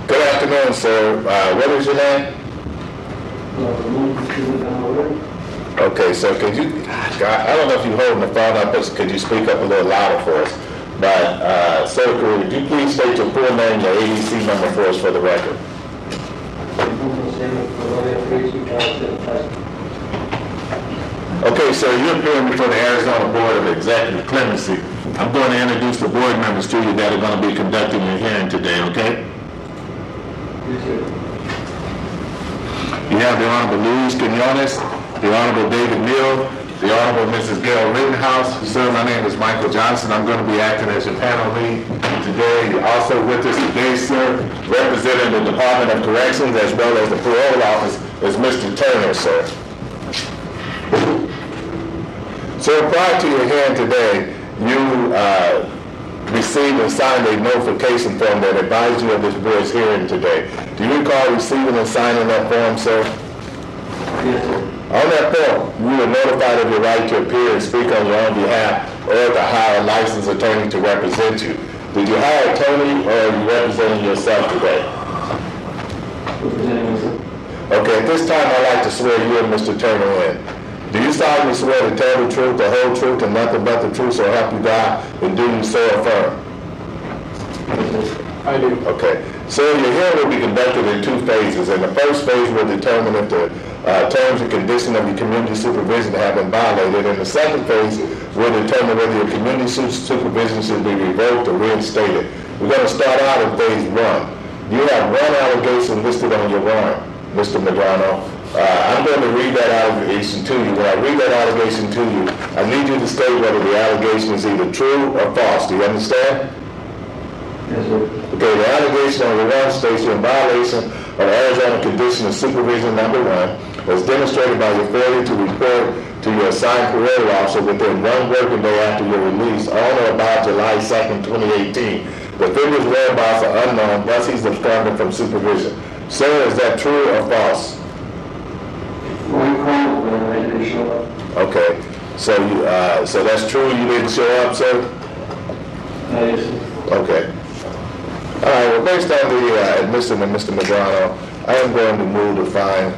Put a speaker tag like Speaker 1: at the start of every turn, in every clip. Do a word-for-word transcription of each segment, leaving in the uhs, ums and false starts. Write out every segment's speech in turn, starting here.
Speaker 1: Good afternoon, sir. Uh, what is your name? Okay, so could you, I don't know if you're holding the phone up, but could you speak up a little louder for us? But, uh, sir, could you please state your full name, your A D C number for us for the record? Okay, sir, you're appearing before the Arizona Board of Executive Clemency. I'm going to introduce the board members to you that are going to be conducting your hearing today, okay?
Speaker 2: Yes, sir.
Speaker 1: You have the Honorable Luis Quinones, the Honorable David Neal, the Honorable Missus Gail Rittenhouse. Sir, my name is Michael Johnson. I'm going to be acting as your panel lead today. Also with us today, sir, representing the Department of Corrections as well as the Parole Office is Mister Turner, sir. So prior to your hearing today, you uh, received and signed a notification form that advised you of this board's hearing today. Do you recall receiving and signing that form, sir?
Speaker 2: Yes, sir.
Speaker 1: On that form, you were notified of your right to appear and speak on your own behalf or to hire a licensed attorney to represent you. Did you hire an attorney or are you representing yourself today?
Speaker 2: Representing myself.
Speaker 1: Okay, at this time I'd like to swear you and Mister Turner in. Do you solemnly swear to tell the truth, the whole truth, and nothing but the truth, so help you God, and do you so affirm?
Speaker 2: I do.
Speaker 1: Okay. So your hearing will be conducted in two phases. And the first phase will determine if the uh, terms and conditions of your community supervision have been violated. And the second phase will determine whether your community su- supervision should be revoked or reinstated. We're going to start out in phase one. You have one allegation listed on your warrant, Mister Medrano. Uh, I'm going to read that allegation to you. When I read that allegation to you, I need you to state whether the allegation is either true or false. Do you understand?
Speaker 2: Yes, sir.
Speaker 1: Okay, the allegation on the one states you're in violation of Arizona Condition of Supervision number one, as demonstrated by your failure to report to your assigned parole officer within one working day after your release on or about July second, twenty eighteen. The figure's whereabouts are unknown, thus he's absconded from supervision. Sir, is that true or false?
Speaker 2: One call, but I didn't show up.
Speaker 1: Okay, so you, uh, so that's true. You didn't show up, sir.
Speaker 2: Uh, yes, sir.
Speaker 1: Okay. All right. Well, based on the uh, admission of Mister Medrano, I am going to move to find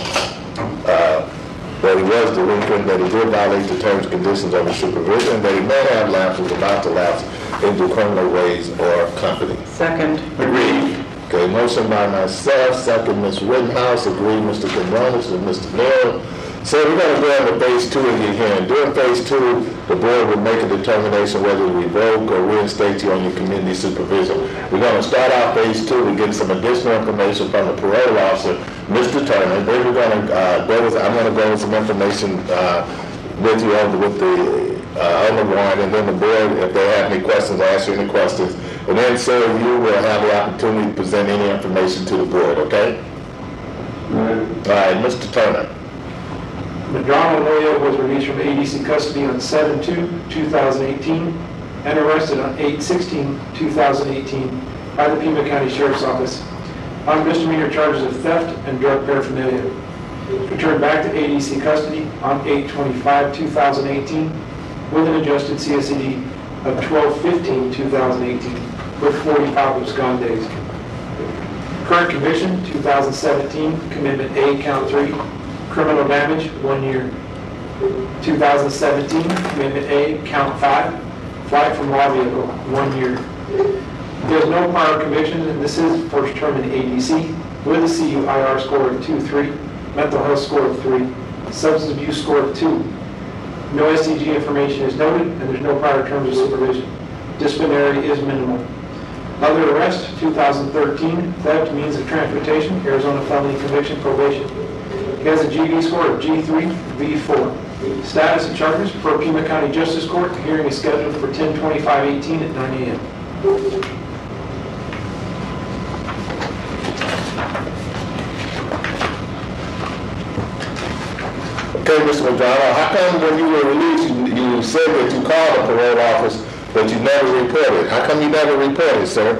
Speaker 1: uh, that he was delinquent, that he did violate the terms and conditions of his supervision, that he may have lapsed, was about to lapse into criminal ways or company.
Speaker 3: Second.
Speaker 1: Agreed. Okay, motion by myself, second Miz Rittenhouse, agreed Mister Quinones and Mister Neal. So we're going to go into phase two of your hearing. During phase two, the board will make a determination whether to revoke or reinstate you on your community supervision. We're going to start out phase two to get some additional information from the parole officer, Mister Turner. Then we're going to uh, go with, I'm going to go with some information uh, with you on the, with the uh, on the warrant, and then the board, if they have any questions, answer any questions. And then, sir, you will have the opportunity to present any information to the board, okay?
Speaker 2: All right.
Speaker 1: All right, Mister Turner.
Speaker 4: Medrano Loya was released from A D C custody on seven two two thousand eighteen and arrested on eight sixteen two thousand eighteen by the Pima County Sheriff's Office on misdemeanor charges of theft and drug paraphernalia. Returned back to A D C custody on eight twenty-five two thousand eighteen with an adjusted C S E D of twelve fifteen two thousand eighteen with forty-five abscond days. Current conviction, two thousand seventeen, commitment A, count three, criminal damage, one year. two thousand seventeen, commitment A, count five, flight from law vehicle, one year. There's no prior convictions, and this is first term in A D C with a C U I R score of two three, mental health score of three, substance abuse score of two. No S T G information is noted, and there's no prior terms of supervision. Disciplinary is minimal. Other arrest, two thousand thirteen, theft, means of transportation, Arizona felony conviction, probation. He has a G V score of G three, V four. Status and charges, per Pima County Justice Court, hearing is scheduled for ten twenty-five eighteen at nine a m
Speaker 1: Okay, Mister Medrano, how come when you were released, you, you said that you called the parole office, but you never reported? How come you never reported, sir?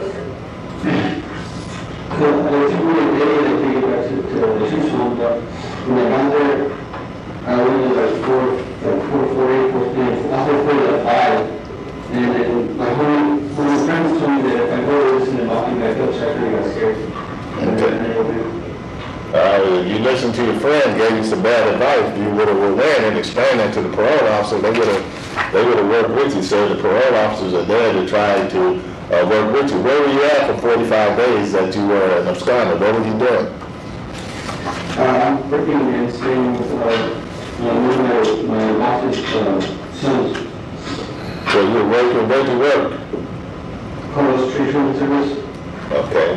Speaker 2: So, I think we were there to take it back to, to the institution, but when I got there, I went to like four, like four, four, eight, four, three, I was four to five. And then my whole, my friends told me that if I go to listen to Bobby back up, so second, I got scared.
Speaker 1: Okay. Uh, if you listened to your friend, gave you some bad advice, you would have went and explained that to the parole officer, they would have, they would have worked with you. So the parole officers are there to try to uh, work with you. Where were you at for forty-five days that you were an absconder? What were you doing?
Speaker 2: Uh, I'm working and staying with, uh, uh, my, my boss's, uh, sons.
Speaker 1: So you were working, where'd you work?
Speaker 2: Carlos Treatment Service.
Speaker 1: Okay.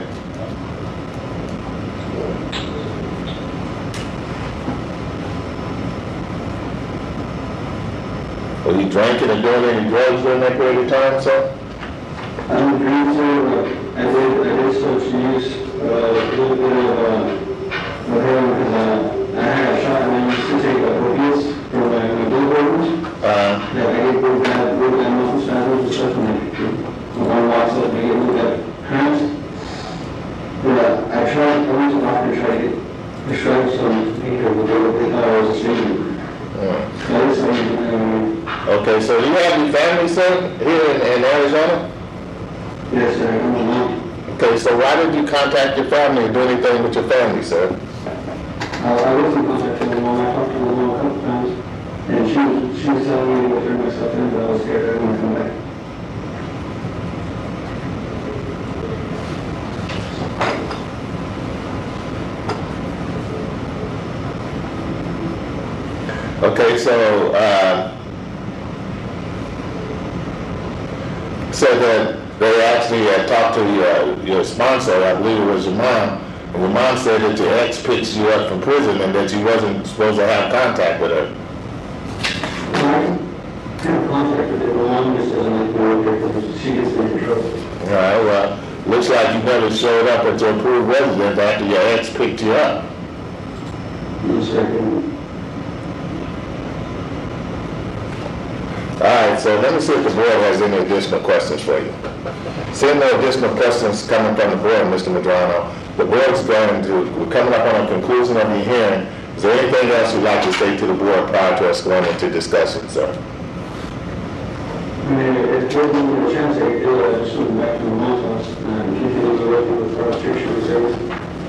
Speaker 1: Were you drinking and doing any drugs during that period of time, sir?
Speaker 2: I'm a green sir, I did, I did start to use, uh, a little bit of, uh, of heroin, because, uh, I had a shot and I used to take, uh, opiates for my, my billboards.
Speaker 1: Uh,
Speaker 2: Yeah, I get broke down, broke down muscle spasms and stuff, and when one walks up, I get a little bit cramps. But, uh, I tried, I went to the doctor to try to get prescribed some painkillers, but they thought I was a stranger.
Speaker 1: uh,
Speaker 2: So I just, um,
Speaker 1: Okay, so do you have any family, sir, here in, in Arizona?
Speaker 2: yes, sir, I'm a mom.
Speaker 1: Okay, so why did you contact your family and do anything with your family, sir?
Speaker 2: Uh, I was in contact with my mom, I talked to my mom a couple times, and she was, she was telling me to go turn myself in, but I was scared I didn't want to come back.
Speaker 1: Okay, so, uh, so that they actually had talked to your, your sponsor, I believe it was your mom, and your mom said that your ex picked you up from prison and that you wasn't supposed to have contact with her.
Speaker 2: I have contact with her, but my mom just doesn't like me work there because she gets me in trouble.
Speaker 1: All right, well, looks like you never showed up at your approved residence after your ex picked you up.
Speaker 2: One second.
Speaker 1: All right, so let me see if the board has any additional questions for you. Seeing no additional questions coming from the board, Mister Medrano, the board's going to, we're coming up on a conclusion of the hearing. Is there anything else you'd like to say to the board prior to us going into discussion, sir?
Speaker 2: I mean, if we're given a chance, I could, uh, just move back to my mom's house, and keep things working with our treatment service.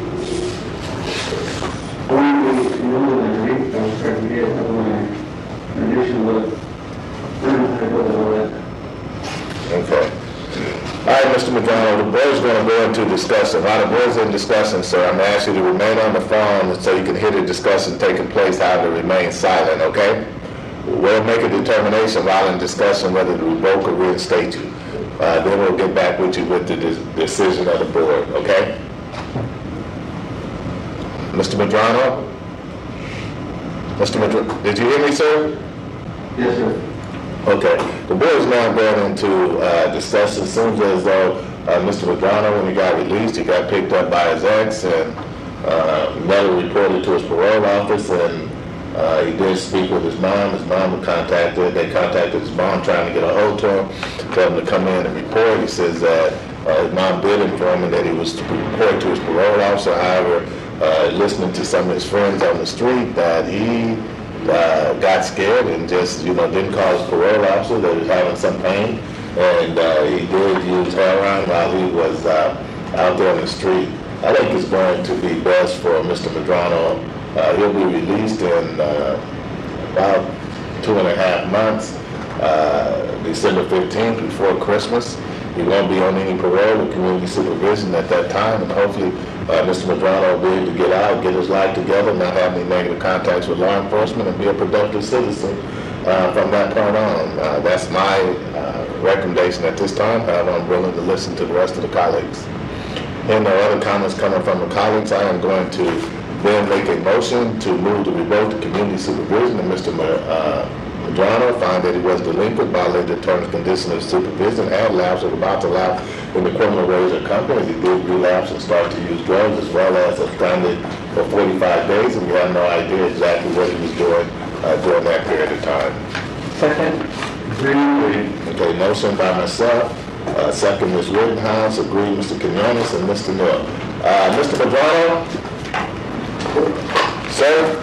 Speaker 2: Only, you know, that I think I was trying to get some of my additional, uh, I don't know how to go with all that.
Speaker 1: Okay. All right, Mister Medrano, the board's going to go into discussion. While the board's in discussion, sir, I'm going to ask you to remain on the phone so you can hear the discussion taking place, how to remain silent, okay? We'll make a determination while in discussion whether to revoke or reinstate you. Uh, then we'll get back with you with the de- decision of the board, okay? Mister Medrano? Mister Medrano, did you hear me, sir?
Speaker 2: Yes, sir.
Speaker 1: Okay. The board is now going into uh, discussion. It seems as though uh, Mister Medrano, when he got released, he got picked up by his ex and uh, never reported to his parole office, and uh, he did speak with his mom. His mom was contacted. They contacted his mom trying to get a hold to him, tell him to come in and report. He says that uh, his mom did inform him that he was to report to his parole officer. However, uh, listening to some of his friends on the street, that he Uh, got scared and just, you know, didn't call his parole officer that he was having some pain. And uh, he did use heroin while he was uh, out there on the street. I think it's going to be best for Mister Medrano. Uh, he'll be released in uh, about two and a half months, uh, December fifteenth, before Christmas. He won't be on any parole or community supervision at that time, and hopefully uh, Mister Medrano will be able to get out, get his life together, not have any negative contacts with law enforcement, and be a productive citizen uh, from that point on. Uh, that's my uh, recommendation at this time. However, I'm willing to listen to the rest of the colleagues. And no other comments coming from the colleagues, I am going to then make a motion to move to revoke the community supervision of Mister Mer- uh, Medrano, found that he was delinquent, violated the terms and conditions of supervision, and lapsed or about to lapse in the criminal ways of company. He did relapse and start to use drugs, as well as absconded for forty-five days, and we have no idea exactly what he was doing uh, during that period of time.
Speaker 2: Second.
Speaker 1: Okay, motion by myself, uh, second Miz Rittenhouse, agreed Mister Quinones and Mister Neal. Uh, Mister Medrano, sir?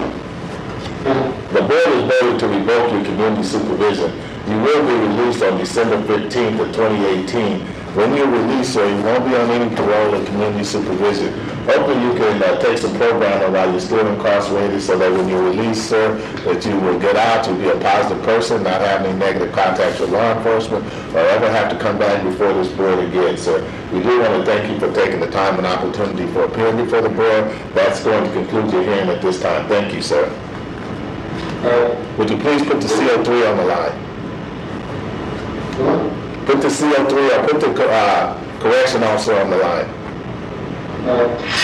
Speaker 1: The board has voted to revoke your community supervision. You will be released on December fifteenth of twenty eighteen. When you're released, sir, you won't be on any parole or community supervision. Hopefully you can uh, take some programming while you're still incarcerated so that when you're released, sir, that you will get out, you'll be a positive person, not have any negative contacts with law enforcement, or ever have to come back before this board again, sir. We do want to thank you for taking the time and opportunity for appearing before the board. That's going to conclude your hearing at this time. Thank you, sir.
Speaker 2: Uh,
Speaker 1: Would you please put the C O three on the line?
Speaker 2: what?
Speaker 1: Put the C O three or put the uh, correction officer on the line.
Speaker 2: Uh,